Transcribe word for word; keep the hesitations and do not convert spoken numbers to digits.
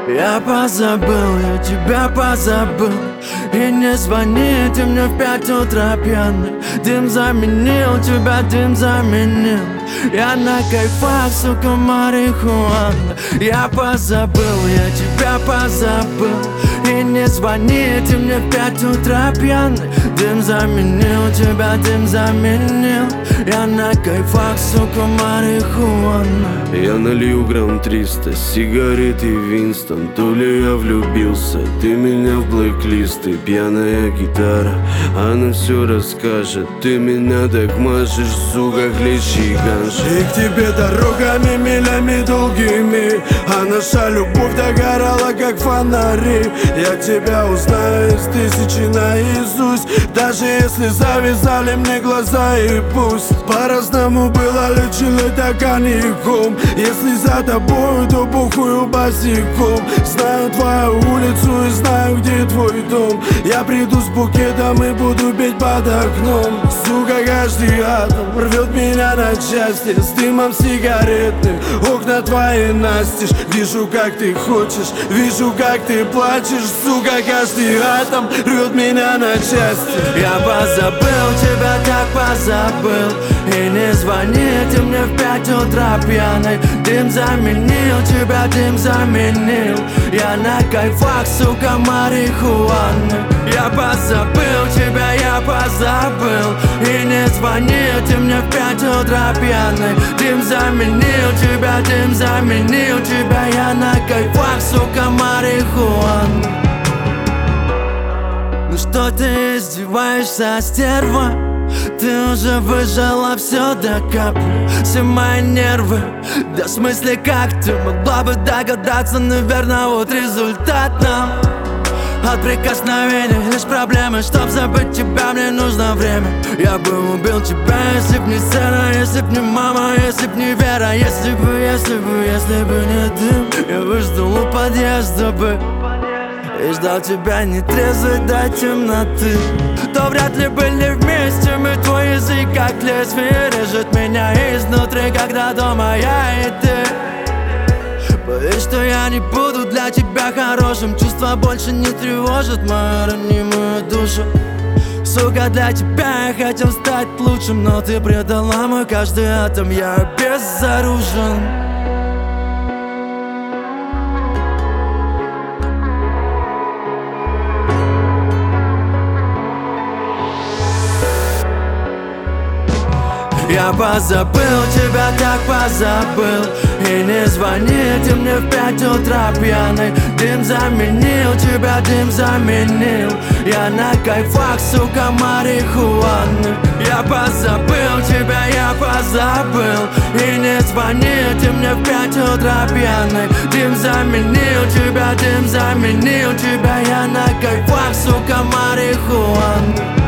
Я позабыл, я тебя позабыл. И не звони ты мне в пять утра пьяный. Дым заменил тебя, дым заменил. Я на кайфах, сука, марихуана. Я позабыл, я тебя позабыл. И не звони ты мне в пять утра пьяный. Дым заменил тебя, дым заменил. Я на кайфах, сука, марихуана. Я налью грамм триста, сигарет и Винстон. То ли я влюбился, ты меня в блэк-листы. Пьяная гитара, она все расскажет. Ты меня так машешь, сука, клещи ганши. И к тебе дорогами, милями долгими. А наша любовь догорала, как фонари. Я тебя узнаю из тысячи наизусть. Даже если завязали мне глаза, и пусть по-разному было, лечили так коньяком. Если за тобою, то бухую босиком. Знаю твою улицу и знаю, где твой дом. Я приду с букетом и буду петь под окном. Сука, каждый атом рвет меня на части. С дымом сигаретным, окна твои настежь. Вижу, как ты хочешь, вижу, как ты плачешь. Сука, каждый атом рвет меня на части. Я позабыл тебя, так позабыл. И не звони ты мне в пять утра пьяный. Дым заменил тебя, дым заменил. Я на кайфах, сука, марихуаны. Я позабыл тебя, я позабыл. И не звони ты мне в пять утра пьяный. Дым заменил тебя, дым заменил тебя. Я на кайфах, сука, марихуаны. Ну что ты издеваешься, стерва? Ты уже выжила все до капли, все мои нервы. Да в смысле как ты могла бы догадаться? Наверное, вот результат нам. От прикосновений лишь проблемы. Чтоб забыть тебя, мне нужно время. Я бы убил тебя, если б не сцена, если б не мама, если б не Вера. Если бы, если бы, если бы не дым. Я бы ждал у подъезда бы и ждал тебя нетрезвый до темноты. То вряд ли были вместе мы. Твой язык как лезвие режет меня изнутри, когда дома я и ты. Поверь, что я не буду для тебя хорошим. Чувства больше не тревожат мою ранимую душу. Сука, для тебя я хотел стать лучшим, но ты предала мой каждый атом. Я безоружен. Я позабыл тебя, так позабыл. И не звони ты мне в пять утра пьяный. Дым заменил тебя, дым заменил. Я на кайфах, сука, марихуаны. Я позабыл тебя, я позабыл. И не звони ты мне в пять утра пьяный. Дым заменил тебя, дым заменил тебя. Я на кайфах, сука, марихуаны.